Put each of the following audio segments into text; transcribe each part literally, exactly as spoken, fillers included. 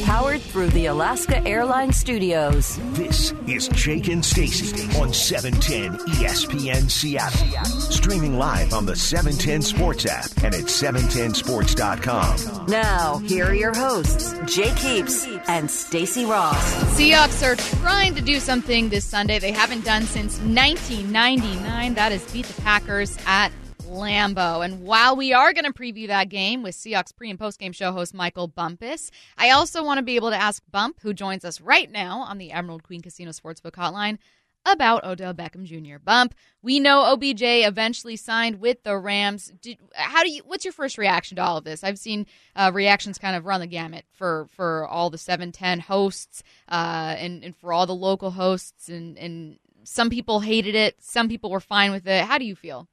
Powered through the Alaska Airlines Studios. This is Jake and Stacy on seven ten E S P N Seattle. Streaming live on the seven ten Sports app and at seven ten sports dot com. Now, here are your hosts, Jake Heaps and Stacy Ross. Seahawks are trying to do something this Sunday they haven't done since nineteen ninety-nine. That is beat the Packers at Lambeau. And while we are going to preview that game with Seahawks pre- and post-game show host Michael Bumpus, I also want to be able to ask Bump, who joins us right now on the Emerald Queen Casino Sportsbook Hotline, about Odell Beckham Junior Bump, we know O B J eventually signed with the Rams. Did, how do you? What's your first reaction to all of this? I've seen uh, reactions kind of run the gamut for, for all the seven ten hosts uh, and, and for all the local hosts, and, and some people hated it. Some people were fine with it. How do you feel?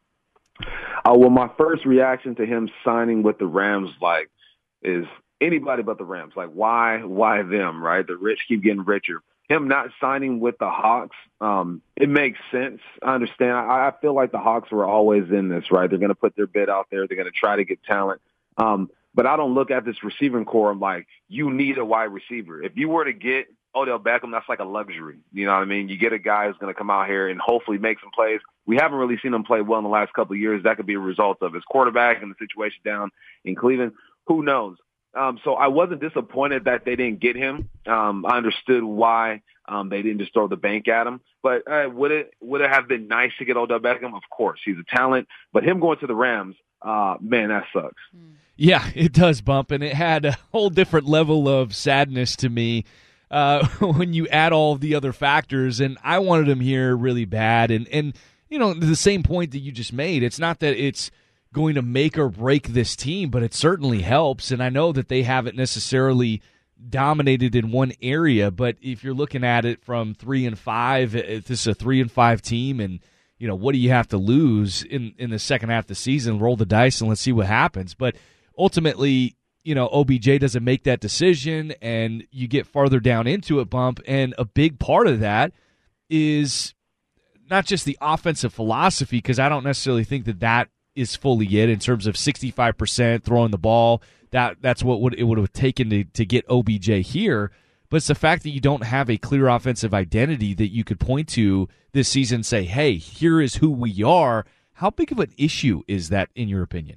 Uh, well, my first reaction to him signing with the Rams, like, is anybody but the Rams. Like, why, why them, right? The rich keep getting richer. Him not signing with the Hawks, um, it makes sense. I understand. I, I feel like the Hawks were always in this, right? They're going to put their bid out there. They're going to try to get talent. Um, but I don't look at this receiving core and like, you need a wide receiver. If you were to get Odell Beckham, that's like a luxury. You know what I mean? You get a guy who's going to come out here and hopefully make some plays. We haven't really seen him play well in the last couple of years. That could be a result of his quarterback and the situation down in Cleveland. Who knows? Um, so I wasn't disappointed that they didn't get him. Um, I understood why um, they didn't just throw the bank at him. But uh, would it would it have been nice to get Odell Beckham? Of course, he's a talent. But him going to the Rams, uh, man, that sucks. Yeah, it does, Bump, and it had a whole different level of sadness to me uh, when you add all of the other factors. And I wanted him here really bad. And and you know, the same point that you just made. It's not that it's going to make or break this team, but it certainly helps. And I know that they haven't necessarily dominated in one area, but if you're looking at it from three and five, if this is a three and five team, and you know, what do you have to lose in, in the second half of the season? Roll the dice and let's see what happens. But ultimately, you know, O B J doesn't make that decision, and you get farther down into it, Bump, and a big part of that is not just the offensive philosophy, because I don't necessarily think that that is fully it in terms of sixty-five percent throwing the ball. That that's what would, it would have taken to, to get O B J here. But it's the fact that you don't have a clear offensive identity that you could point to this season and say, hey, here is who we are. How big of an issue is that, in your opinion?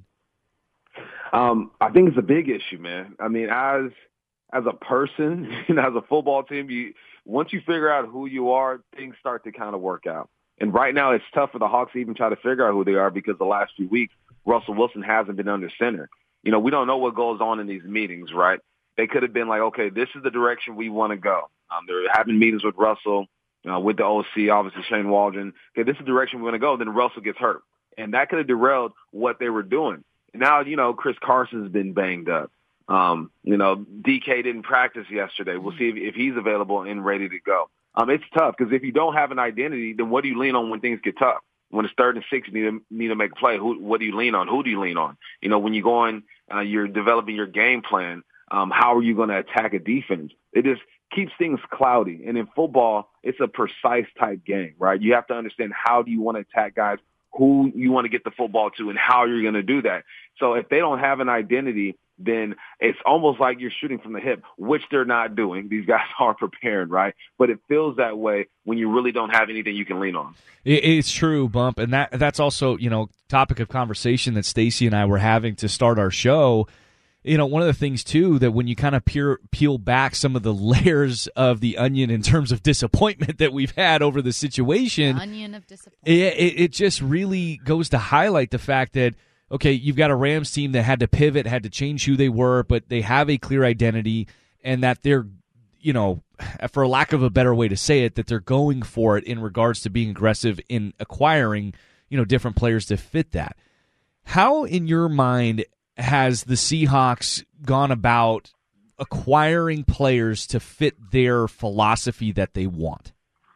Um, I think it's a big issue, man. I mean, as as a person and as a football team, you once you figure out who you are, things start to kind of work out. And right now it's tough for the Hawks to even try to figure out who they are, because the last few weeks, Russell Wilson hasn't been under center. You know, we don't know what goes on in these meetings, right? They could have been like, okay, this is the direction we want to go. Um, they're having meetings with Russell, uh, with the O C, obviously Shane Waldron. Okay, this is the direction we want to go. Then Russell gets hurt. And that could have derailed what they were doing. And now, you know, Chris Carson's been banged up. Um, you know, D K didn't practice yesterday. We'll see if, if he's available and ready to go. Um, it's tough, because if you don't have an identity, then what do you lean on when things get tough? When it's third and six, you need to, need to make a play. Who, what do you lean on? Who do you lean on? You know, when you go on, uh, you're developing your game plan. Um, how are you going to attack a defense? It just keeps things cloudy. And in football, it's a precise type game, right? You have to understand, how do you want to attack guys, who you want to get the football to, and how you're going to do that. So if they don't have an identity, then it's almost like you're shooting from the hip, which they're not doing. These guys are prepared, right? But it feels that way when you really don't have anything you can lean on. It's true, Bump, and that that's also, you know, topic of conversation that Stacy and I were having to start our show. You know, one of the things, too, that when you kind of peel, peel back some of the layers of the onion in terms of disappointment that we've had over the situation, The onion of disappointment. It, it, it just really goes to highlight the fact that, okay, you've got a Rams team that had to pivot, had to change who they were, but they have a clear identity, and that they're, you know, for lack of a better way to say it, that they're going for it in regards to being aggressive in acquiring, you know, different players to fit that. How, in your mind, has the Seahawks gone about acquiring players to fit their philosophy that they want?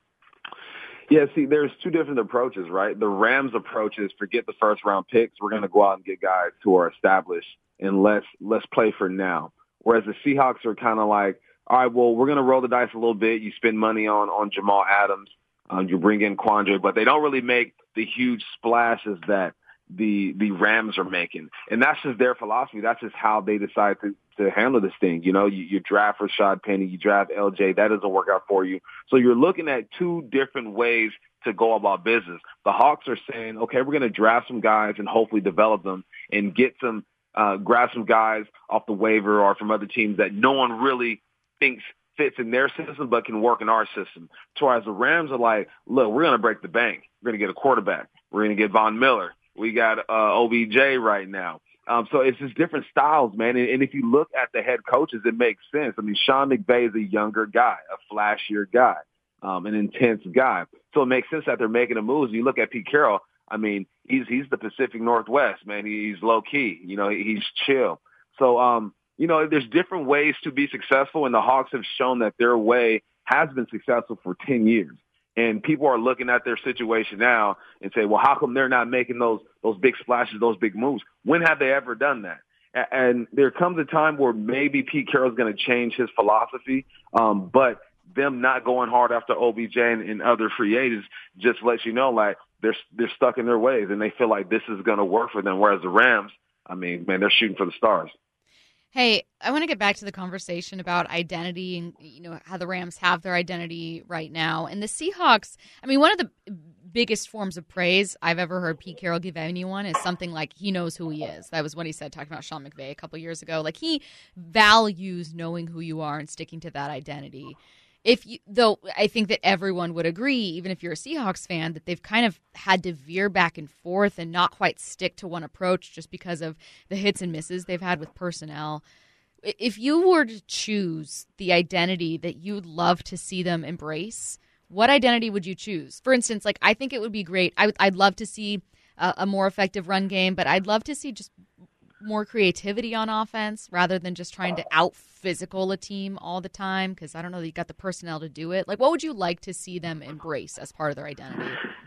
Yeah, see, there's two different approaches, right? The Rams' approach is forget the first-round picks. We're going to go out and get guys who are established, and let's let's play for now. Whereas the Seahawks are kind of like, all right, well, we're going to roll the dice a little bit. You spend money on on Jamal Adams. Um, you bring in Quandre, but they don't really make the huge splashes that the the Rams are making. And that's just their philosophy. That's just how they decide to, to handle this thing. You know, you, you draft Rashad Penny, you draft L J. That doesn't work out for you. So you're looking at two different ways to go about business. The Hawks are saying, okay, we're going to draft some guys and hopefully develop them and get some, uh, grab some guys off the waiver or from other teams that no one really thinks fits in their system but can work in our system. So whereas the Rams are like, look, we're going to break the bank. We're going to get a quarterback. We're going to get Von Miller. We got uh, O B J right now. Um, so it's just different styles, man. And, and if you look at the head coaches, it makes sense. I mean, Sean McVay is a younger guy, a flashier guy, um, an intense guy. So it makes sense that they're making the moves. You look at Pete Carroll, I mean, he's he's the Pacific Northwest, man. He's low-key. You know, he's chill. So, um, you know, there's different ways to be successful, and the Hawks have shown that their way has been successful for ten years. And people are looking at their situation now and say, well, how come they're not making those those big splashes, those big moves? When have they ever done that? And there comes a time where maybe Pete Carroll's going to change his philosophy, um, but them not going hard after O B J and, and other free agents just lets you know, like, they're they're stuck in their ways, and they feel like this is going to work for them, whereas the Rams, I mean, man, they're shooting for the stars. Hey, I want to get back to the conversation about identity and, you know, how the Rams have their identity right now. And the Seahawks, I mean, one of the biggest forms of praise I've ever heard Pete Carroll give anyone is something like he knows who he is. That was what he said, talking about Sean McVay a couple years ago. Like, he values knowing who you are and sticking to that identity. If you, though I think that everyone would agree, even if you're a Seahawks fan, that they've kind of had to veer back and forth and not quite stick to one approach just because of the hits and misses they've had with personnel. If you were to choose the identity that you'd love to see them embrace, what identity would you choose? For instance, like, I think it would be great. I, I'd love to see a, a more effective run game, but I'd love to see just more creativity on offense rather than just trying to out physical a team all the time, because I don't know that you got the personnel to do it. Like, what would you like to see them embrace as part of their identity?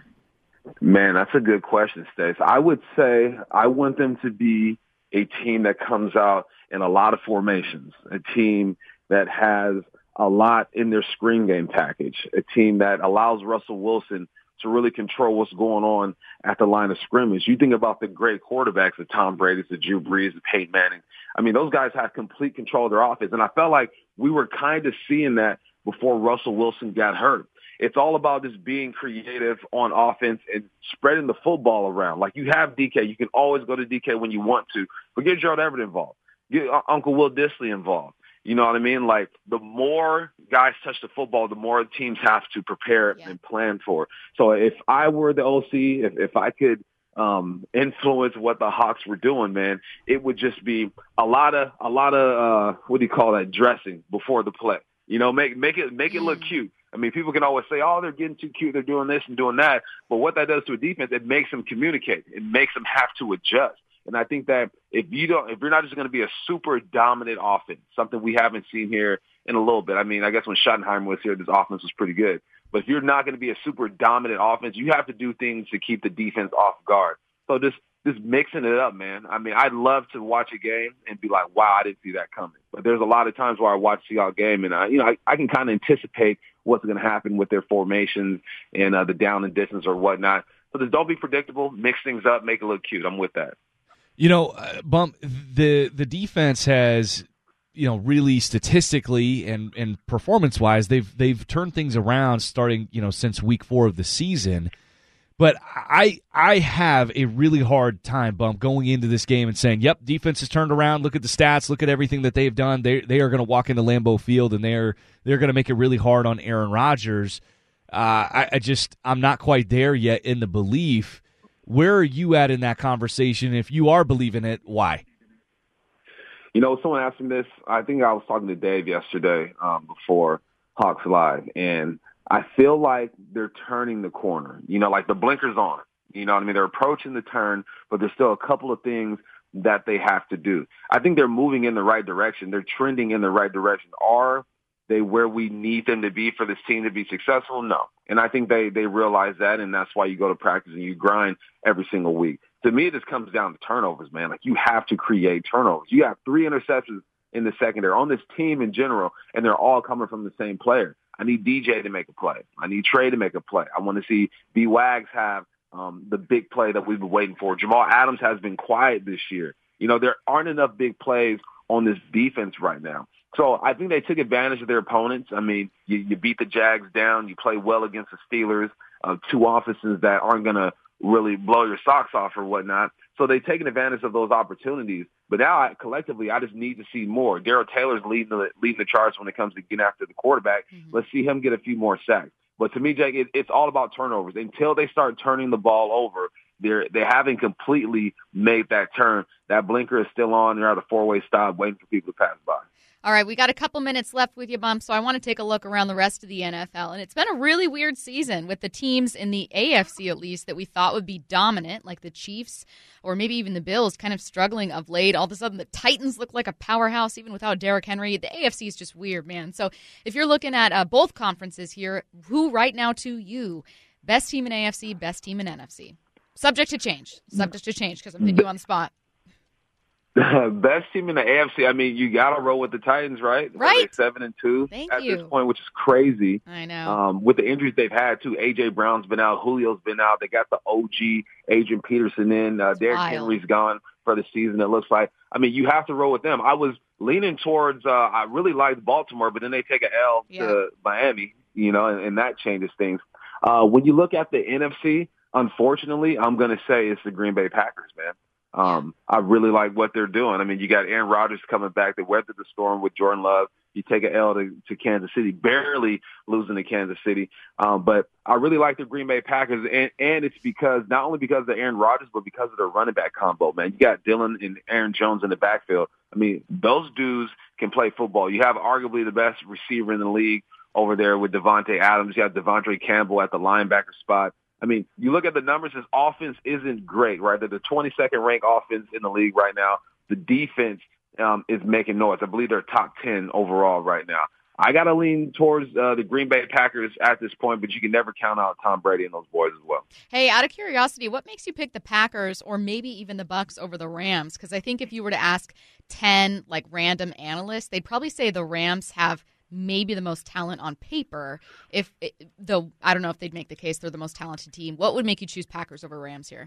Man, that's a good question, Stace. I would say I want them to be a team that comes out in a lot of formations, a team that has a lot in their screen game package, a team that allows Russell Wilson to really control what's going on at the line of scrimmage. You think about the great quarterbacks, the Tom Brady's, the Drew Brees, the Peyton Manning. I mean, those guys have complete control of their offense. And I felt like we were kind of seeing that before Russell Wilson got hurt. It's all about just being creative on offense and spreading the football around. Like, you have D K. You can always go to D K when you want to. But get Gerald Everett involved. Get Uncle Will Dissly involved. You know what I mean? Like, the more guys touch the football, the more teams have to prepare yeah. and plan for. So if I were the O C, if, if I could um, influence what the Hawks were doing, man, it would just be a lot of, a lot of, uh, what do you call that, dressing before the play. You know, make, make it, make it look cute. I mean, people can always say, oh, they're getting too cute, they're doing this and doing that. But what that does to a defense, it makes them communicate. It makes them have to adjust. And I think that if you don't, if you're not just going to be a super dominant offense, something we haven't seen here in a little bit. I mean, I guess when Schottenheimer was here, this offense was pretty good. But if you're not going to be a super dominant offense, you have to do things to keep the defense off guard. So just, just mixing it up, man. I mean, I'd love to watch a game and be like, wow, I didn't see that coming. But there's a lot of times where I watch the Seahawks game and I, you know, I, I can kind of anticipate what's going to happen with their formations and uh, the down and distance or whatnot. So just don't be predictable, mix things up, make it look cute. I'm with that. You know, uh, Bump, the the defense has, you know, really statistically and, and performance-wise, they've they've turned things around starting, you know, since week four of the season. But I I have a really hard time, Bump, going into this game and saying, yep, defense has turned around. Look at the stats. Look at everything that they've done. They they are going to walk into Lambeau Field and they're they're going to make it really hard on Aaron Rodgers. Uh, I, I just I'm not quite there yet in the belief. Where are you at in that conversation? If you are believing it, why? You know, someone asked me this. I think I was talking to Dave yesterday um, before Hawks Live, and I feel like they're turning the corner. You know, like the blinker's on. You know what I mean? They're approaching the turn, but there's still a couple of things that they have to do. I think they're moving in the right direction. They're trending in the right direction. Are they where we need them to be for this team to be successful? No. And I think they, they realize that, and that's why you go to practice and you grind every single week. To me, it just comes down to turnovers, man. Like, you have to create turnovers. You have three interceptions in the secondary on this team in general, and they're all coming from the same player. I need D J to make a play. I need Trey to make a play. I want to see B-Wags have um, the big play that we've been waiting for. Jamal Adams has been quiet this year. You know, there aren't enough big plays on this defense right now. So I think they took advantage of their opponents. I mean, you, you beat the Jags down. You play well against the Steelers, uh, two offenses that aren't going to really blow your socks off or whatnot. So they've taken advantage of those opportunities. But now, I, collectively, I just need to see more. Darrell Taylor's leading the, leading the charge when it comes to getting after the quarterback. Mm-hmm. Let's see him get a few more sacks. But to me, Jake, it, it's all about turnovers. Until they start turning the ball over, they're, they haven't completely made that turn. That blinker is still on. They're at a four-way stop waiting for people to pass by. All right, we got a couple minutes left with you, Bump, so I want to take a look around the rest of the N F L. And it's been a really weird season with the teams in the A F C, at least, that we thought would be dominant, like the Chiefs or maybe even the Bills, kind of struggling of late. All of a sudden, the Titans look like a powerhouse, even without Derrick Henry. The A F C is just weird, man. So if you're looking at uh, both conferences here, who right now to you, best team in A F C, best team in N F C? Subject to change. Subject to change, because I'm putting you on the spot. Best team in the A F C. I mean, you got to roll with the Titans, right? Right. Seven and two Thank at you. this point, which is crazy. I know. Um, with the injuries they've had, too. A J. Brown's been out. Julio's been out. They got the O G, Adrian Peterson in. Uh, Derrick Wild. Henry's gone for the season, it looks like. I mean, you have to roll with them. I was leaning towards, uh, I really liked Baltimore, but then they take an L yeah. to Miami, you know, and, and that changes things. Uh, when you look at the N F C, unfortunately, I'm going to say it's the Green Bay Packers, man. Um, I really like what they're doing. I mean, you got Aaron Rodgers coming back. They weathered the storm with Jordan Love. You take an L to, to Kansas City, barely losing to Kansas City. Um, but I really like the Green Bay Packers, and, and it's because not only because of Aaron Rodgers, but because of their running back combo, man. You got Dylan and Aaron Jones in the backfield. I mean, those dudes can play football. You have arguably the best receiver in the league over there with Devontae Adams. You have Devontae Campbell at the linebacker spot. I mean, you look at the numbers, his offense isn't great, right? They're the twenty-second ranked offense in the league right now. The defense um, is making noise. I believe they're top ten overall right now. I got to lean towards uh, the Green Bay Packers at this point, but you can never count out Tom Brady and those boys as well. Hey, out of curiosity, what makes you pick the Packers or maybe even the Bucs over the Rams? Because I think if you were to ask ten like random analysts, they'd probably say the Rams have maybe the most talent on paper. If though I don't know if they'd make the case they're the most talented team. What would make you choose Packers over Rams here?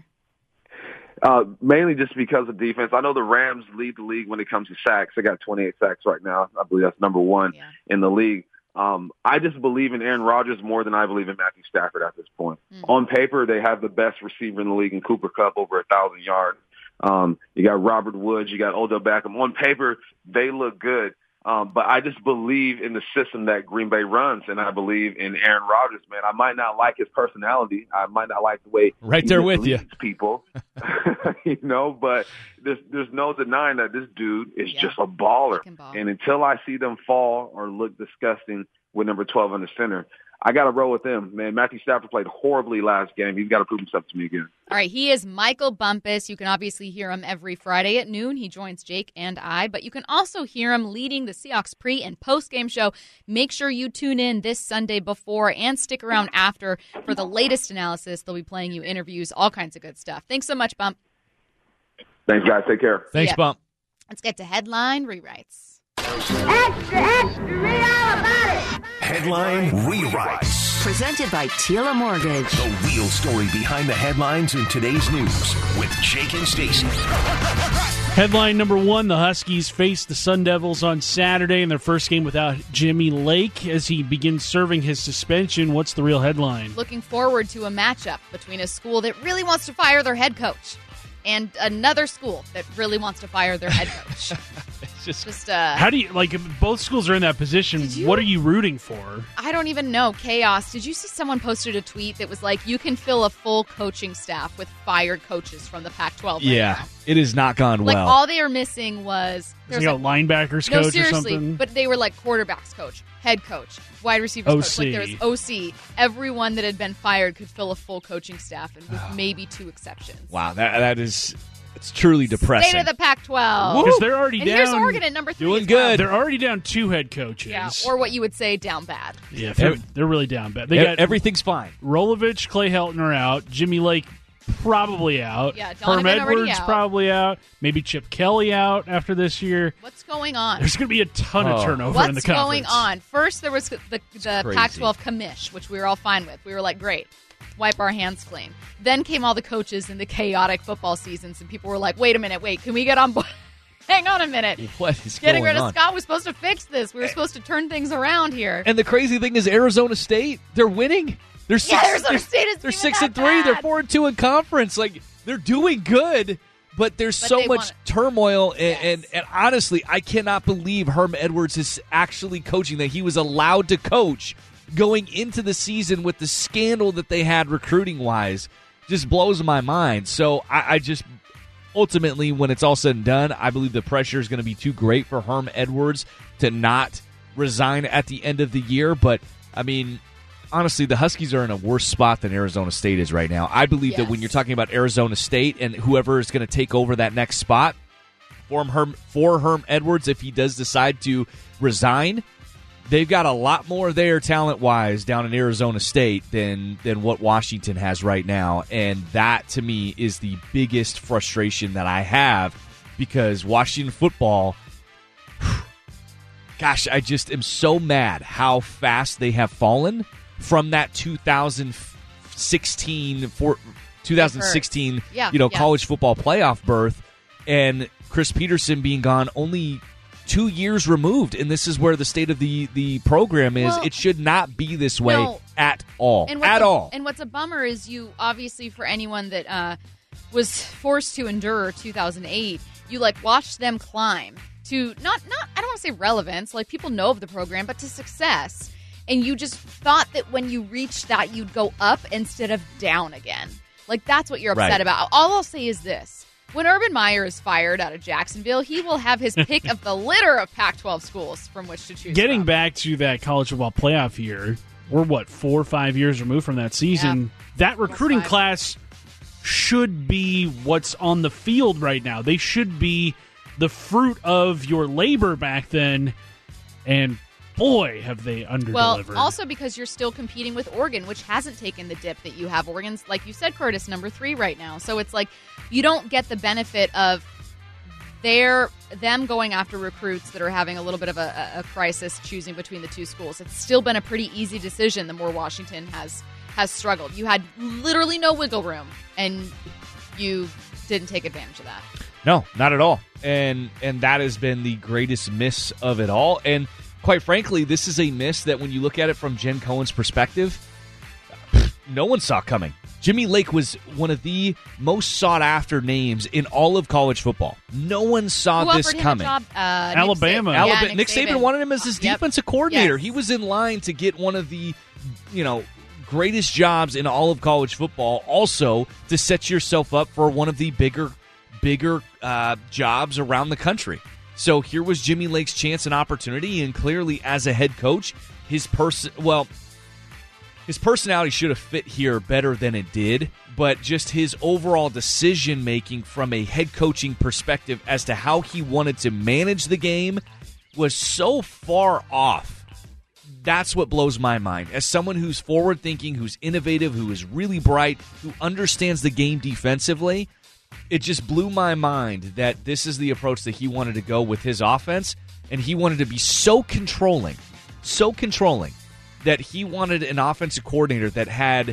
Uh, mainly just because of defense. I know the Rams lead the league when it comes to sacks. They got twenty-eight sacks right now. I believe that's number one yeah. in the league. Um, I just believe in Aaron Rodgers more than I believe in Matthew Stafford at this point. Mm-hmm. On paper, they have the best receiver in the league in Cooper Kupp, over a thousand yards. Um, you got Robert Woods, you got Odell Beckham. On paper, they look good. Um, but I just believe in the system that Green Bay runs, and I believe in Aaron Rodgers, man. I might not like his personality. I might not like the way right he there with you people, you know, but there's, there's no denying that this dude is yeah. just a baller. Ball. And until I see them fall or look disgusting with number twelve in the center, I got to roll with them, man. Matthew Stafford played horribly last game. He's got to prove himself to me again. All right, he is Michael Bumpus. You can obviously hear him every Friday at noon. He joins Jake and I, but you can also hear him leading the Seahawks pre- and post-game show. Make sure you tune in this Sunday before and stick around after for the latest analysis. They'll be playing you interviews, all kinds of good stuff. Thanks so much, Bump. Thanks, guys. Take care. Thanks, yeah. Bump. Let's get to headline rewrites. Extra, extra, read all about it. Headline Rewrites. Presented by Tila Mortgage. The real story behind the headlines in today's news with Jake and Stacey. Headline number one, the Huskies face the Sun Devils on Saturday in their first game without Jimmy Lake as he begins serving his suspension. What's the real headline? Looking forward to a matchup between a school that really wants to fire their head coach and another school that really wants to fire their head coach. It's just, just uh, How do you, like, both schools are in that position. You, what are you rooting for? I don't even know. Chaos. Did you see someone posted a tweet that was like, you can fill a full coaching staff with fired coaches from the Pac twelve right yeah, now. It has not gone Like, well. all they were missing was... Is he a linebackers no, coach seriously, or something? but they were like quarterbacks coach, head coach, wide receivers O coach. C. Like there was O C. Everyone that had been fired could fill a full coaching staff, and with maybe two exceptions. Wow, that that is... It's truly depressing. State of the Pac twelve. Because they're already and down. here's Oregon at number three. Doing as well. good. They're already down two head coaches. Yeah, or what you would say down bad. Yeah, they're, they're really down bad. They E- got Everything's fine. Rolovich, Clay Helton are out. Jimmy Lake probably out. Yeah, Herm Donovan already Edwards out. probably out. Maybe Chip Kelly out after this year. What's going on? There's going to be a ton of Oh. turnover What's in the conference. going on? First, there was the, the crazy. Pac twelve commish, which we were all fine with. We were like, great. wipe our hands clean. Then came all the coaches in the chaotic football seasons, and people were like, wait a minute, wait, can we get on board? Hang on a minute. What is Getting going rid of on? Scott was supposed to fix this. We were supposed to turn things around here. And the crazy thing is Arizona State, they're winning. They're six, Yeah, Arizona State is They're even six that and three. They're bad. four and two in conference. Like, they're doing good, but there's But so they much want it. turmoil. And, Yes. and and honestly, I cannot believe Herm Edwards is actually coaching, that he was allowed to coach going into the season with the scandal that they had recruiting wise. Just blows my mind. So I, I just ultimately, when it's all said and done, I believe the pressure is going to be too great for Herm Edwards to not resign at the end of the year. But I mean, honestly, the Huskies are in a worse spot than Arizona State is right now. I believe that Yes. when you're talking about Arizona State and whoever is going to take over that next spot for Herm, for Herm Edwards, if he does decide to resign, they've got a lot more there talent-wise down in Arizona State than than what Washington has right now. And that, to me, is the biggest frustration that I have, because Washington football, gosh, I just am so mad how fast they have fallen from that two thousand sixteen, for, twenty sixteen Yeah, you know, yeah. college football playoff berth, and Chris Peterson being gone only two years removed, and this is where the state of the, the program is. Well, it should not be this way no. at all. And what's At a, all. And what's a bummer is you, obviously, for anyone that uh, was forced to endure two thousand eight, you like watched them climb to not not I don't want to say relevance, like people know of the program, but to success. And you just thought that when you reached that, you'd go up instead of down again. Like, that's what you're upset Right. about. All I'll say is this. When Urban Meyer is fired out of Jacksonville, he will have his pick of the litter of Pac twelve schools from which to choose Getting from. back to that college football playoff year, we're what, four or five years removed from that season. That recruiting five. class should be what's on the field right now. They should be the fruit of your labor back then, and boy, have they underdelivered. Well, also because you're still competing with Oregon, which hasn't taken the dip that you have. Oregon's, like you said, Curtis, number three right now. So it's like you don't get the benefit of their them going after recruits that are having a little bit of a, a crisis choosing between the two schools. It's still been a pretty easy decision the more Washington has has struggled. You had literally no wiggle room, and you didn't take advantage of that. No, not at all. And and that has been the greatest miss of it all. And quite frankly, this is a miss that when you look at it from Jen Cohen's perspective, no one saw coming. Jimmy Lake was one of the most sought-after names in all of college football. No one saw Who this offered him coming. a job? Uh, Nick Alabama. Saban. Alabama. Yeah, Nick Saban wanted him as his Yep. defensive coordinator. Yes. He was in line to get one of the, you know, greatest jobs in all of college football. Also, to set yourself up for one of the bigger, bigger uh, jobs around the country. So here was Jimmy Lake's chance and opportunity, and clearly, as a head coach, his person, well, his personality should have fit here better than it did, but just his overall decision-making from a head coaching perspective as to how he wanted to manage the game was so far off. That's what blows my mind. As someone who's forward-thinking, who's innovative, who is really bright, who understands the game defensively, it just blew my mind that this is the approach that he wanted to go with his offense, and he wanted to be so controlling, so controlling, that he wanted an offensive coordinator that had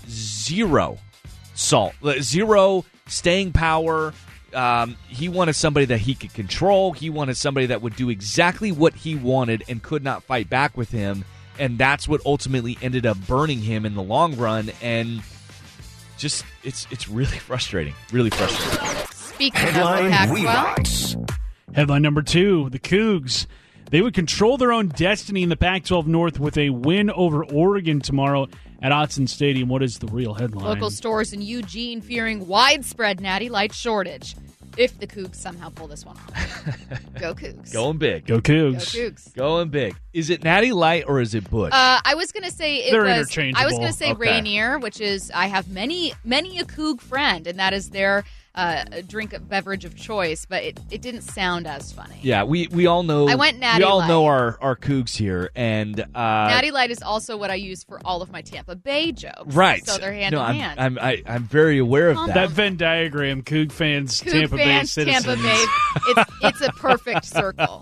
zero salt, zero staying power. Um, he wanted somebody that he could control. He wanted somebody that would do exactly what he wanted and could not fight back with him. And that's what ultimately ended up burning him in the long run. And just, it's it's really frustrating. Really frustrating. Speaking of the Headline Pac twelve, rewind. Headline number two, the Cougs. They would control their own destiny in the Pac twelve North with a win over Oregon tomorrow at Autzen Stadium. What is the real headline? local stores in Eugene fearing widespread Natty Light shortage if the Cougs somehow pull this one off. Go Cougs. Going big. Go Go Cougs. Cougs. Going big. Is it Natty Light or is it Bush? Uh, I was gonna say it They're was. interchangeable. I was gonna say Okay. Rainier, which is I have many many a Coug friend, and that is their uh, drink beverage of choice. But it, it didn't sound as funny. yeah, we, we all know. I went Natty We all Light. know our, our Cougs here. And uh, Natty Light is also what I use for all of my Tampa Bay jokes. right. So they're hand no, in I'm, hand. I'm, I, I'm very aware of Calm that. That Venn diagram, Coug fans, Coug Tampa Bay fans, citizens. Tampa Bay. It's it's a perfect circle.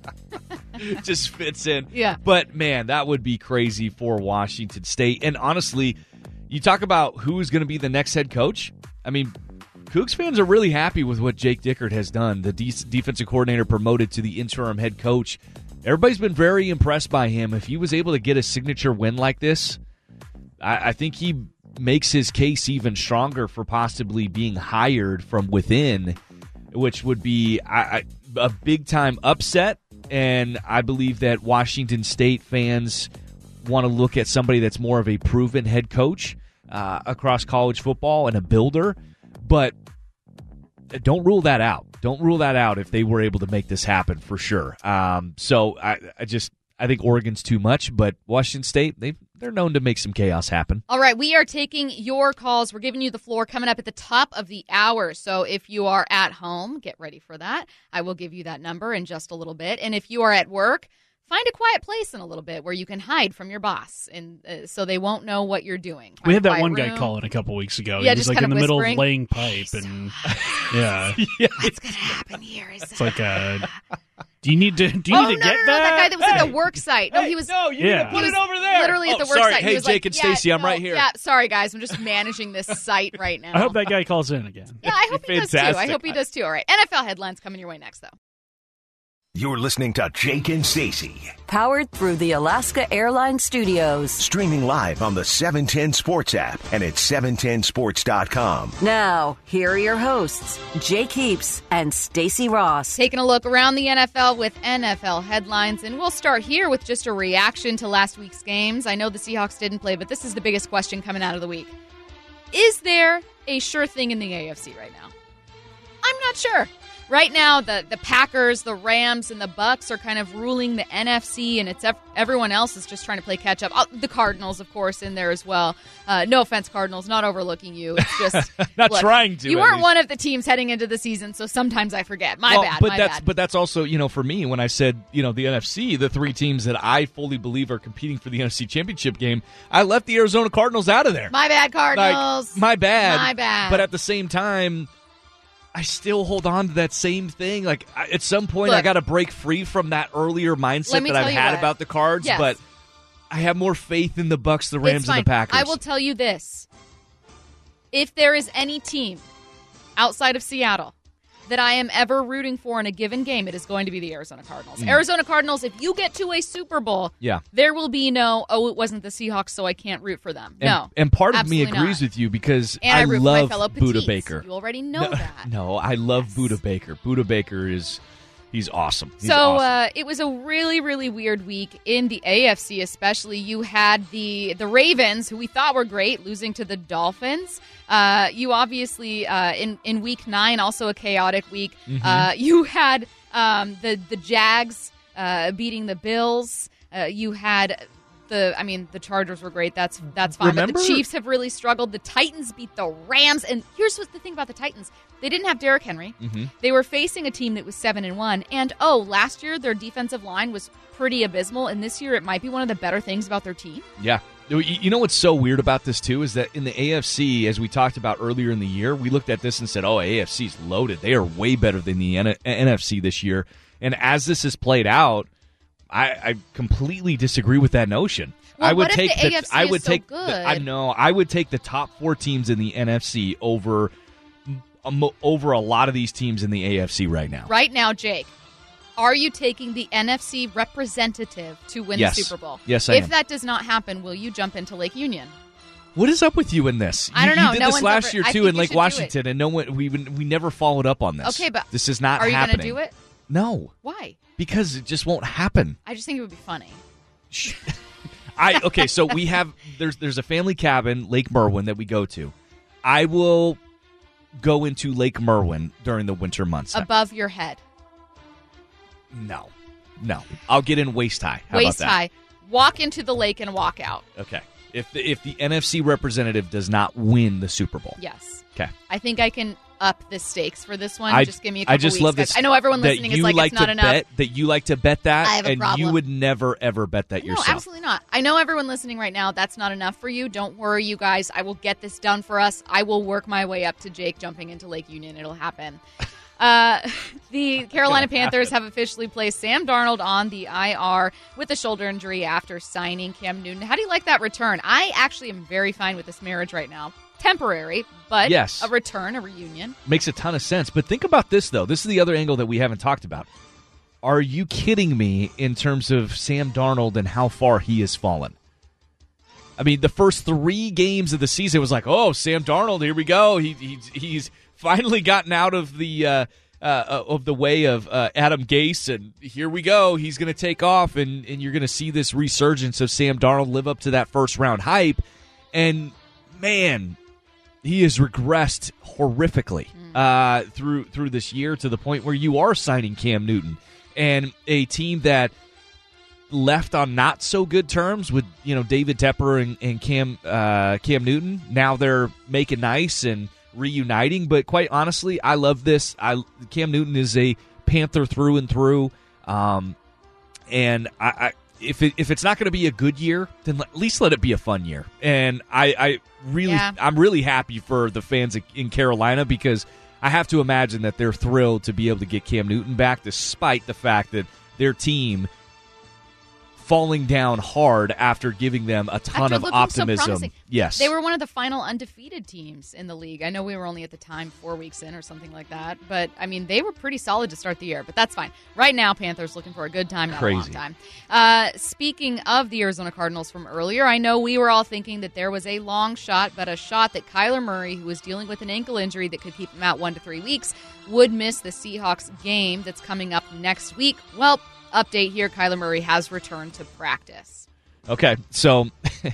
just fits in. Yeah. But man, that would be crazy for Washington State. And honestly, You talk about who's going to be the next head coach. I mean, Cougs fans are really happy with what Jake Dickert has done, the de- defensive coordinator promoted to the interim head coach. Everybody's been very impressed by him. If he was able to get a signature win like this, I, I think he makes his case even stronger for possibly being hired from within, which would be I, I, a big-time upset. And I believe that Washington State fans want to look at somebody that's more of a proven head coach uh, across college football and a builder. But don't rule that out. Don't rule that out if they were able to make this happen for sure. Um, so I, I just I think Oregon's too much, but Washington State, they they're known to make some chaos happen. All right, we are taking your calls. We're giving you the floor coming up at the top of the hour. So if you are at home, get ready for that. I will give you that number in just a little bit. And if you are at work, find a quiet place in a little bit where you can hide from your boss, and uh, so they won't know what you're doing. Find we had that one room. guy calling a couple weeks ago. Yeah, he was just like kind in of the middle whispering. of laying pipe, and yeah, What's going to happen here? Is it's like, uh, do you need to? Do you oh, need to no, get no, no, that? that guy that was Hey. at the work site. No, Hey, he was. no, you Yeah. need to put he it was over there. Literally at Oh, the work sorry. site. He Hey, was Jake like, and yeah, Stacy, I'm no, right here. Yeah, sorry guys, I'm just managing this site right now. I hope that guy calls in again. Yeah, I hope he does too. I Fantastic. hope he does too. All right, N F L headlines coming your way next, though. You're listening to Jake and Stacy, Powered through the Alaska Airlines Studios. streaming live on the seven ten Sports app and at seven ten sports dot com. Now, here are your hosts, Jake Heaps and Stacy Ross. Taking a look around the N F L with N F L headlines, and we'll start here with just a reaction to last week's games. I know the Seahawks didn't play, but this is the biggest question coming out of the week. Is there a sure thing in the A F C right now? I'm not sure. Right now, the, the Packers, the Rams, and the Bucks are kind of ruling the N F C, and it's ev- everyone else is just trying to play catch up. Oh, the Cardinals, of course, in there as well. Uh, no offense, Cardinals, not overlooking you. It's just Not look, trying to, You at weren't least. one of the teams heading into the season, so sometimes I forget. My Well, bad. But my that's bad. but that's also, you know, for me when I said, you know, the N F C, the three teams that I fully believe are competing for the N F C Championship game, I left the Arizona Cardinals out of there. My bad, Cardinals. Like, my bad. My bad. But at the same time, I still hold on to that same thing. Like, I, at some point, Look, I got to break free from that earlier mindset let me that I've tell you had what. about the Cards. Yes. But I have more faith in the Bucks, the Rams, It's and fine. the Packers. I will tell you this. If there is any team outside of Seattle that I am ever rooting for in a given game, it is going to be the Arizona Cardinals. Mm. Arizona Cardinals, if you get to a Super Bowl, Yeah. there will be no, oh, it wasn't the Seahawks, so I can't root for them. And, no. and part of me absolutely agrees not. with you because And I, I root love for my fellow Buda Petites. Baker. You already know no, that. No, I love Yes. Buda Baker. Buda Baker is he's awesome. He's So awesome. uh, it was a really, really weird week in the A F C, especially. You had the the Ravens, who we thought were great, losing to the Dolphins. Uh, you obviously, uh, in, in week nine, also a chaotic week, Mm-hmm. uh, you had um, the, the Jags uh, beating the Bills. Uh, you had the, I mean, the Chargers were great. That's that's fine. Remember- But the Chiefs have really struggled. The Titans beat the Rams. And here's what's the thing about the Titans. They didn't have Derrick Henry. Mm-hmm. They were facing a team that was seven and one. And, oh, last year their defensive line was pretty abysmal. And this year it might be one of the better things about their team. Yeah. You you know what's so weird about this, too, is that in the A F C, as we talked about earlier in the year, we looked at this and said, oh, A F C's loaded. They are way better than the N- N F C this year. And as this has played out, I, I completely disagree with that notion. Well, I would what if take the A F C I is would so take good? The, I know I would take the top four teams in the N F C over um, over a lot of these teams in the A F C right now. Right now, Jake, are you taking the N F C representative to win Yes. the Super Bowl? Yes, I If am. that does not happen, will you jump into Lake Union? What is up with you in this? I You- don't know. You did No this one's last ever- year I too think in you Lake should do Washington, and no one we we never followed up on this. Okay, but this is not Are you happening. going to do it? No, Why? because it just won't happen. I just think it would be funny. I okay, so we have there's there's a family cabin, Lake Merwin, that we go to. I will go into Lake Merwin during the winter months. Above your head. No, no, I'll get in waist high. How Waist about that? high. Walk into the lake and walk out. Okay, if the, if the N F C representative does not win the Super Bowl, Yes. okay. I think I can up the stakes for this one. I just give me a couple I just weeks, love guys. this. I know everyone that listening you is like, like it's not to enough. bet that you like to bet that, I have a and problem. you would never ever bet that No, yourself. absolutely not. I know everyone listening right now, that's not enough for you. Don't worry, you guys. I will get this done for us. I will work my way up to Jake jumping into Lake Union. It'll happen. Uh, the Carolina Panthers have officially placed Sam Darnold on the I R with a shoulder injury after signing Cam Newton. How do you like that return? I actually am very fine with this marriage right now. Temporary, but yes. a return, a reunion. Makes a ton of sense. But think about this, though. This is the other angle that we haven't talked about. Are you kidding me in terms of Sam Darnold and how far he has fallen? I mean, the first three games of the season was like, oh, Sam Darnold, here we go. He, he's, he's finally gotten out of the uh, uh, of the way of uh, Adam Gase, and here we go. He's going to take off, and, and you're going to see this resurgence of Sam Darnold live up to that first-round hype. And, man, he has regressed horrifically uh, through through this year to the point where you are signing Cam Newton. And a team that left on not so good terms with, you know, David Tepper and, and Cam uh, Cam Newton. Now they're making nice and reuniting. But quite honestly, I love this. I Cam Newton is a Panther through and through. Um, and I, I if it, if it's not going to be a good year, then at least let it be a fun year. And I, I really, yeah. I'm really happy for the fans in Carolina, because I have to imagine that they're thrilled to be able to get Cam Newton back, despite the fact that their team falling down hard after giving them a ton after of looking optimism. So yes. They were one of the final undefeated teams in the league. I know we were only at the time four weeks in or something like that, but I mean, they were pretty solid to start the year, but that's fine. Right now, Panthers looking for a good time, not Crazy. a long time. Uh, speaking of the Arizona Cardinals from earlier, I know we were all thinking that there was a long shot, but a shot that Kyler Murray, who was dealing with an ankle injury that could keep him out one to three weeks, would miss the Seahawks game that's coming up next week. Well, update here, Kyler Murray has returned to practice. Okay, so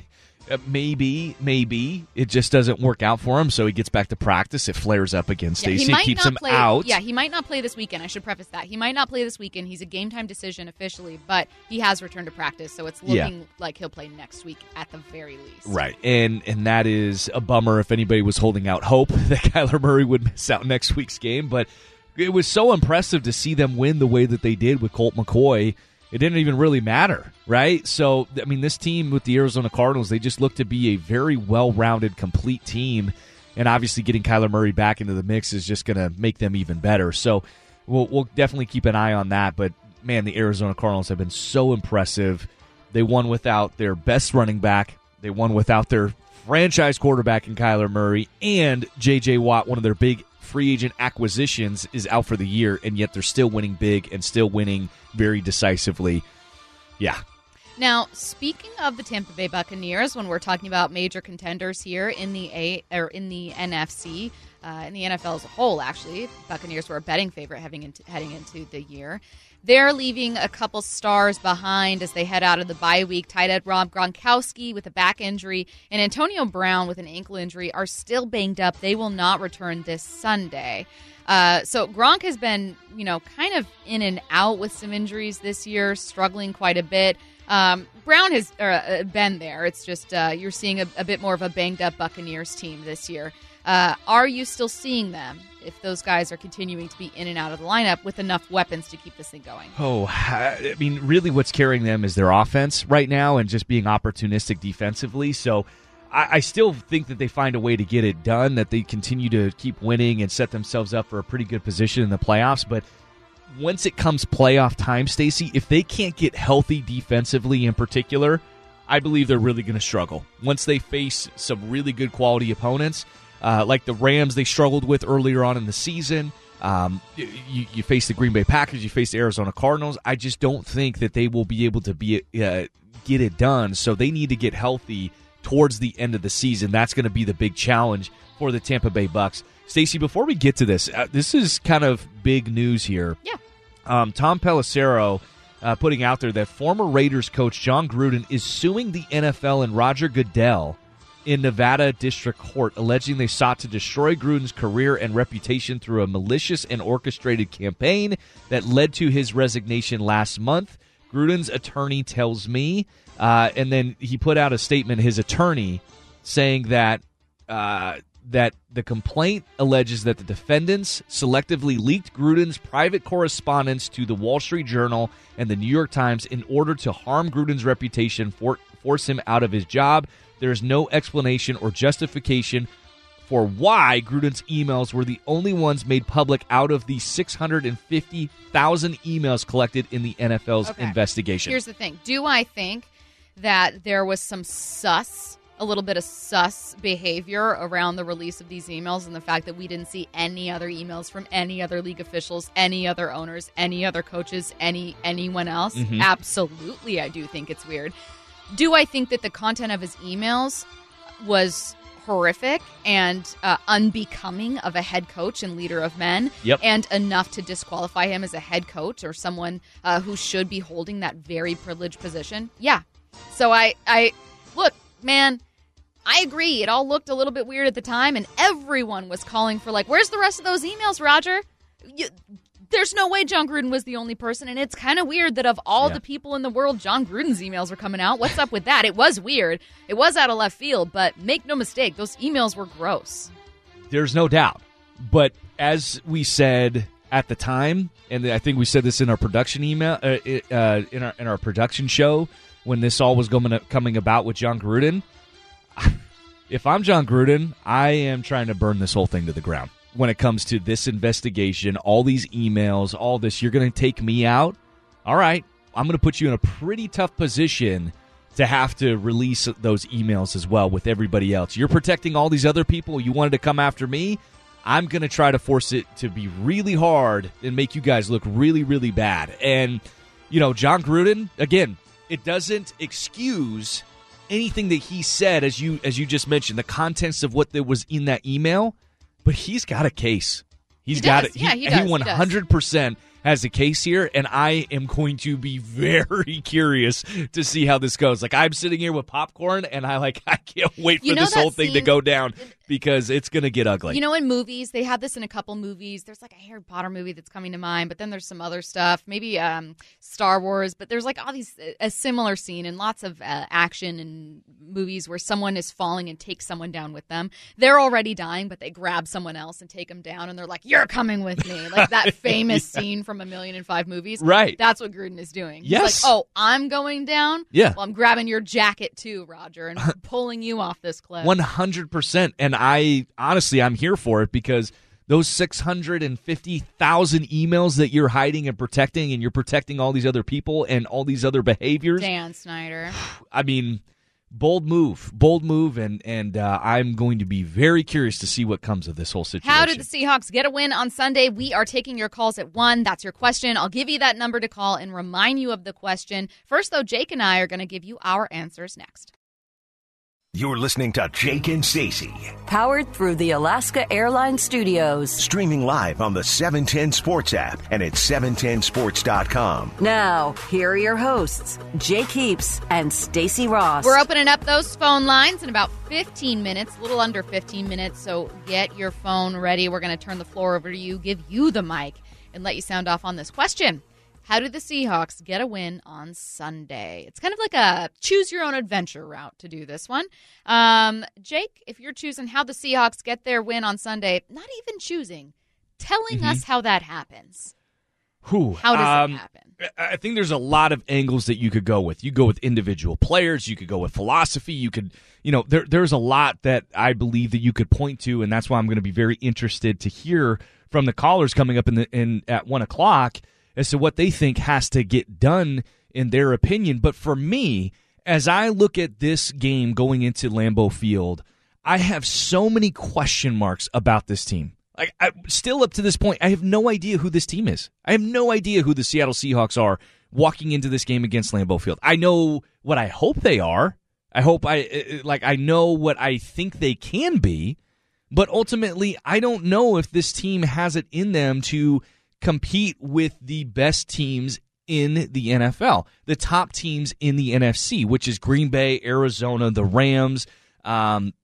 maybe, maybe it just doesn't work out for him, so he gets back to practice. It flares up again, Yeah, Stacey. It keeps him play, out. Yeah, he might not play this weekend. I should preface that. He might not play this weekend. He's a game-time decision officially, but he has returned to practice, so it's looking Yeah. like he'll play next week at the very least. Right, and and that is a bummer if anybody was holding out hope that Kyler Murray would miss out next week's game, but it was so impressive to see them win the way that they did with Colt McCoy. It didn't even really matter, right? So, I mean, this team with the Arizona Cardinals, they just look to be a very well-rounded, complete team. And obviously getting Kyler Murray back into the mix is just going to make them even better. So we'll, we'll definitely keep an eye on that. But, man, the Arizona Cardinals have been so impressive. They won without their best running back. They won without their franchise quarterback in Kyler Murray. And J J. Watt, one of their big free agent acquisitions, is out for the year, and yet they're still winning big and still winning very decisively. Yeah. Now, speaking of the Tampa Bay Buccaneers, when we're talking about major contenders here in the A or in the N F C, uh, in the N F L as a whole, actually, Buccaneers were a betting favorite heading into, heading into the year. They're leaving a couple stars behind as they head out of the bye week. Tight end Rob Gronkowski with a back injury and Antonio Brown with an ankle injury are still banged up. They will not return this Sunday. Uh, so Gronk has been, you know, kind of in and out with some injuries this year, struggling quite a bit. Um, Brown has uh, been there. It's just uh, you're seeing a, a bit more of a banged-up Buccaneers team this year. Uh, are you still seeing them if those guys are continuing to be in and out of the lineup with enough weapons to keep this thing going? Oh, I mean, really what's carrying them is their offense right now and just being opportunistic defensively. So I, I still think that they find a way to get it done, that they continue to keep winning and set themselves up for a pretty good position in the playoffs. But once it comes playoff time, Stacey, if they can't get healthy defensively in particular, I believe they're really going to struggle. Once they face some really good quality opponents, uh, like the Rams they struggled with earlier on in the season, um, you, you face the Green Bay Packers, you face the Arizona Cardinals, I just don't think that they will be able to be uh, get it done. So they need to get healthy towards the end of the season. That's going to be the big challenge for the Tampa Bay Bucs. Stacey, before we get to this, uh, this is kind of big news here. Yeah. Um, Tom Pelissero uh, putting out there that former Raiders coach John Gruden is suing the N F L and Roger Goodell in Nevada District Court, alleging they sought to destroy Gruden's career and reputation through a malicious and orchestrated campaign that led to his resignation last month. Gruden's attorney tells me, uh, and then he put out a statement, his attorney, saying that uh, that the complaint alleges that the defendants selectively leaked Gruden's private correspondence to the Wall Street Journal and the New York Times in order to harm Gruden's reputation, for, force him out of his job. There is no explanation or justification for why Gruden's emails were the only ones made public out of the six hundred fifty thousand emails collected in the N F L's Okay. investigation. Here's the thing. Do I think that there was some sus, a little bit of sus behavior around the release of these emails and the fact that we didn't see any other emails from any other league officials, any other owners, any other coaches, any anyone else? Mhm. Absolutely, I do think it's weird. Do I think that the content of his emails was horrific and uh, unbecoming of a head coach and leader of men, Yep. and enough to disqualify him as a head coach or someone uh, who should be holding that very privileged position? Yeah. So I, I look, man, I agree. It all looked a little bit weird at the time, and everyone was calling for, like, where's the rest of those emails, Roger? You, there's no way John Gruden was the only person, and it's kind of weird that of all Yeah. the people in the world, John Gruden's emails were coming out. What's up with that? It was weird. It was out of left field, but make no mistake, those emails were gross. There's no doubt. But as we said at the time, and I think we said this in our production email, uh, uh, in our in our production show when this all was going coming about with John Gruden, if I'm John Gruden, I am trying to burn this whole thing to the ground. When it comes to this investigation, all these emails, all this, you're going to take me out? All right, I'm going to put you in a pretty tough position to have to release those emails as well with everybody else. You're protecting all these other people. You wanted to come after me. I'm going to try to force it to be really hard and make you guys look really, really bad. And, you know, John Gruden, again, it doesn't excuse anything that he said, as you as you just mentioned, the contents of what that was in that email. But he's got a case. He's He got does. it. Yeah, he does. He does. one hundred percent has a case here, and I am going to be very curious to see how this goes. Like, I'm sitting here with popcorn, and I like I can't wait for You know this that whole thing to scene- go down because it's going to get ugly. You know, in movies, they have this in a couple movies. There's like a Harry Potter movie that's coming to mind, but then there's some other stuff, maybe um, Star Wars. But there's like all these a similar scene in lots of uh, action and movies where someone is falling and takes someone down with them. They're already dying, but they grab someone else and take them down, and they're like, "You're coming with me," like that famous Yeah. scene from A Million and Five movies. Right. That's what Gruden is doing. He's Yes. like, "Oh, I'm going down. Yeah. Well, I'm grabbing your jacket too, Roger, and pulling you off this cliff." one hundred percent. And I honestly, I'm here for it because those six hundred fifty thousand emails that you're hiding and protecting, and you're protecting all these other people and all these other behaviors. Dan Snyder. I mean, bold move, bold move, and and uh, I'm going to be very curious to see what comes of this whole situation. How did the Seahawks get a win on Sunday? We are taking your calls at one. That's your question. I'll give you that number to call and remind you of the question. First, though, Jake and I are going to give you our answers next. You're listening to Jake and Stacey, Powered through the Alaska Airlines Studios. streaming live on the seven ten Sports app and at seven ten sports dot com. Now, here are your hosts, Jake Heaps and Stacey Ross. We're opening up those phone lines in about fifteen minutes, a little under fifteen minutes, so get your phone ready. We're going to turn the floor over to you, give you the mic, and let you sound off on this question. How did the Seahawks get a win on Sunday? It's kind of like a choose-your-own-adventure route to do this one. Um, Jake, if you're choosing how the Seahawks get their win on Sunday, not even choosing, telling Mm-hmm. us how that happens. Whew. How does Um, it happen? I think there's a lot of angles that you could go with. You go with individual players. You could go with philosophy. You could, you know, there, there's a lot that I believe that you could point to, and that's why I'm going to be very interested to hear from the callers coming up in the in at one o'clock as to what they think has to get done in their opinion. But for me, as I look at this game going into Lambeau Field, I have so many question marks about this team. Like, I, still up to this point, I have no idea who this team is. I have no idea who the Seattle Seahawks are walking into this game against Lambeau Field. I know what I hope they are. I hope I like I know what I think they can be, but ultimately, I don't know if this team has it in them to compete with the best teams in the N F L, the top teams in the N F C, which is Green Bay, Arizona, the Rams, um,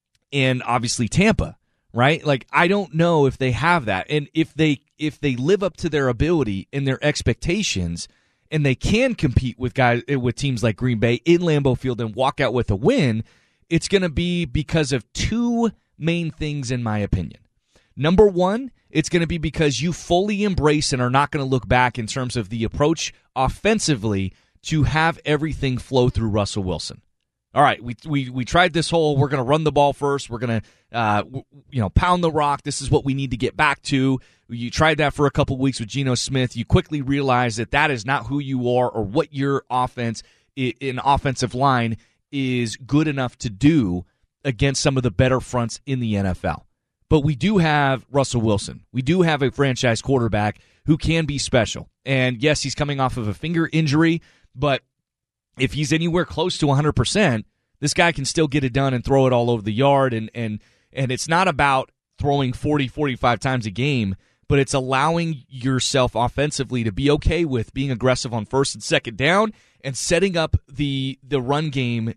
and obviously Tampa. Right? Like, I don't know if they have that. And if they if they live up to their ability and their expectations, and they can compete with guys with teams like Green Bay in Lambeau Field and walk out with a win, it's going to be because of two main things, in my opinion. Number one, it's going to be because you fully embrace and are not going to look back in terms of the approach offensively to have everything flow through Russell Wilson. All right, we we we tried this whole we're going to run the ball first. We're going to uh, w- you know pound the rock. This is what we need to get back to. You tried that for a couple weeks with Geno Smith. You quickly realized that that is not who you are or what your offense in offensive line is good enough to do against some of the better fronts in the N F L. But we do have Russell Wilson. We do have a franchise quarterback who can be special. And yes, he's coming off of a finger injury, but if he's anywhere close to one hundred percent, this guy can still get it done and throw it all over the yard. And and and it's not about throwing forty, forty-five times a game, but it's allowing yourself offensively to be okay with being aggressive on first and second down and setting up the the run game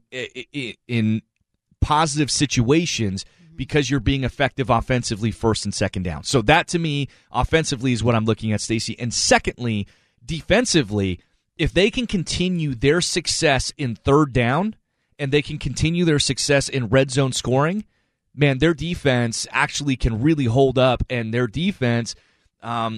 in positive situations because you're being effective offensively first and second down. So that, to me, offensively is what I'm looking at, Stacey. And secondly, defensively, if they can continue their success in third down and they can continue their success in red zone scoring, man, their defense actually can really hold up, and their defense um,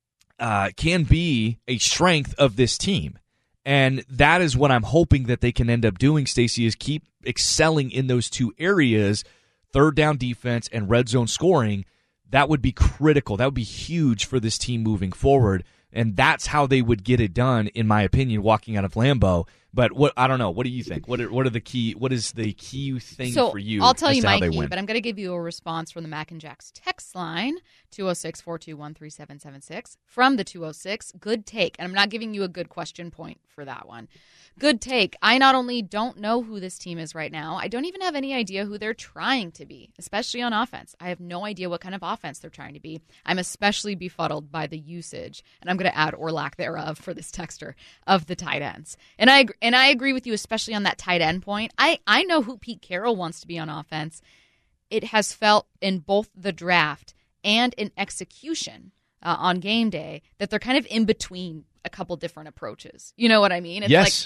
uh, can be a strength of this team. And that is what I'm hoping that they can end up doing, Stacey, is keep excelling in those two areas, third down defense and red zone scoring. That would be critical. That would be huge for this team moving forward. And that's how they would get it done, in my opinion, walking out of Lambeau. But what I don't know. What do you think? What are, what are the key? What is the key thing so for you? I'll tell as you to how my they key, win? but I'm going to give you a response from the Mac and Jacks text line, two oh six, four two one, three seven seven six. From the two oh six, good take. And I'm not giving you a good question point for that one. Good take. I not only don't know who this team is right now, I don't even have any idea who they're trying to be, especially on offense. I have no idea what kind of offense they're trying to be. I'm especially befuddled by the usage, and I'm going to add or lack thereof for this texter, of the tight ends. And I and I agree with you, especially on that tight end point. I, I know who Pete Carroll wants to be on offense. It has felt in both the draft and in execution uh, on game day that they're kind of in between a couple different approaches. You know what I mean? It's yes. like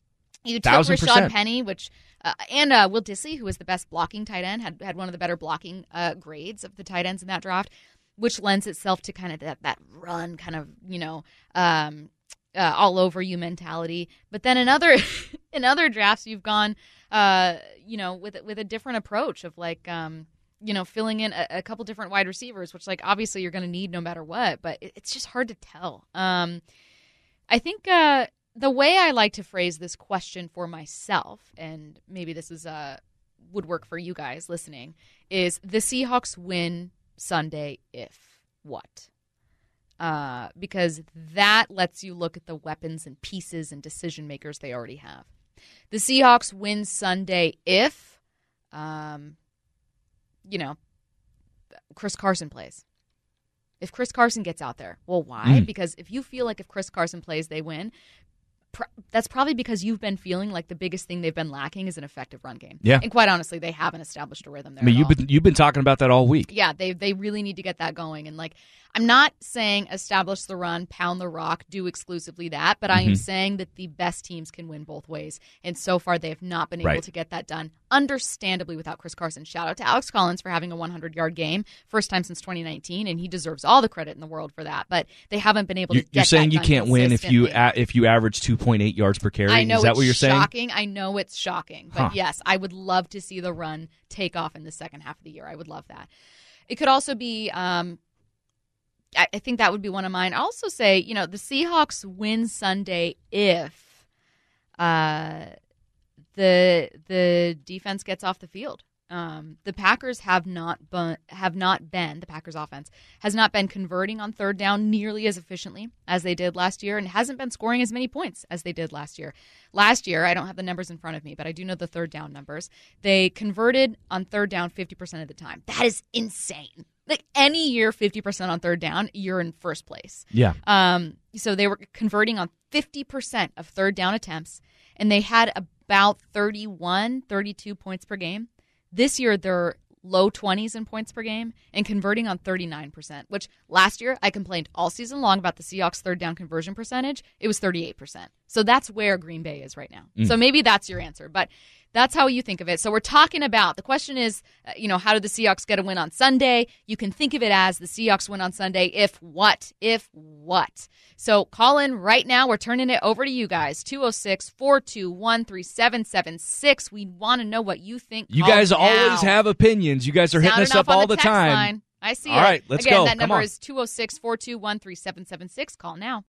you took Thousand Rashad percent. Penny, which uh, and uh, Will Disley, who was the best blocking tight end, had had one of the better blocking uh, grades of the tight ends in that draft, which lends itself to kind of that, that run, kind of, you know, um, uh, all over you mentality. But then in other in other drafts, you've gone, uh, you know, with with a different approach of like, um, you know, filling in a, a couple different wide receivers, which like obviously you're going to need no matter what. But it, it's just hard to tell. Um, I think. Uh, The way I like to phrase this question for myself, and maybe this is uh, would work for you guys listening, is the Seahawks win Sunday if what? Uh, because that lets you look at the weapons and pieces and decision makers they already have. The Seahawks win Sunday if, um, you know, Chris Carson plays. If Chris Carson gets out there. Well, why? Mm. Because if you feel like if Chris Carson plays, they win, that's probably because you've been feeling like the biggest thing they've been lacking is an effective run game. Yeah. And quite honestly, they haven't established a rhythm there. I mean, at you've all. been you've been talking about that all week. Yeah, they they really need to get that going. And like, I'm not saying establish the run, pound the rock, do exclusively that, but I am Mm-hmm. saying that the best teams can win both ways. And so far, they have not been able Right. to get that done, understandably, without Chris Carson. Shout out to Alex Collins for having a hundred-yard game, first time since twenty nineteen, and he deserves all the credit in the world for that. But they haven't been able You're, to get you're saying that you done can't win if you consistently. a, if you average two point eight yards per carry. I know Is that it's what you're saying? shocking. I know it's shocking. But Huh. yes, I would love to see the run take off in the second half of the year. I would love that. It could also be, um, I, I think that would be one of mine. I'll also say, you know, the Seahawks win Sunday if uh, the the defense gets off the field. Um, the Packers have not been, have not been, the Packers offense has not been converting on third down nearly as efficiently as they did last year and hasn't been scoring as many points as they did last year. Last year, I don't have the numbers in front of me, but I do know the third down numbers. They converted on third down fifty percent of the time. That is insane. Like any year, fifty percent on third down, you're in first place. Yeah. Um, so they were converting on fifty percent of third down attempts, and they had about thirty-one, thirty-two points per game. This year, they're low twenties in points per game and converting on thirty-nine percent, which last year I complained all season long about the Seahawks' third down conversion percentage. It was thirty-eight percent. So that's where Green Bay is right now. Mm. So maybe that's your answer. But That's how you think of it. So we're talking about, the question is, uh, you know, how did the Seahawks get a win on Sunday? You can think of it as the Seahawks win on Sunday if what? If what? So call in right now. We're turning it over to you guys. two oh six, four two one, three seven seven six. We want to know what you think. You Call guys now. always have opinions. You guys are hitting Sounding us up on all the the text time. line. I see All it. right, let's Again, go. that Come number on. is two oh six, four two one, three seven seven six. Call now.